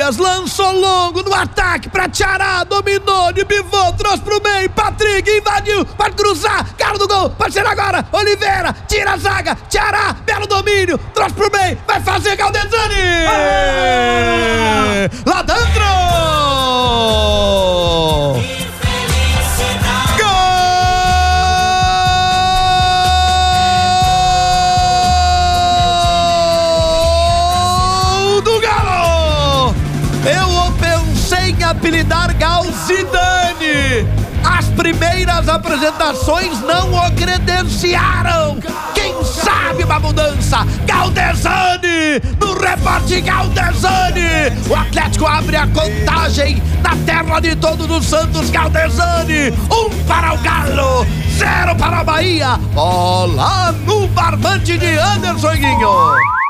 Elias lançou longo no ataque pra Tiará, dominou de pivô, trouxe pro meio, Patrick invadiu, pode cruzar, cara do gol, pode ser agora, Oliveira, tira a zaga, Tiará, belo domínio, trouxe pro meio, vai fazer Galdesani! Lá dentro! Apelidar Gal Zidane. As primeiras apresentações não o credenciaram. Quem sabe uma mudança? Galdesani, no reporte Galdesani. O Atlético abre a contagem na terra de Todos os Santos. Galdesani, 1 para o Galo, 0 para a Bahia. Bola no barbante de Anderson Guinho.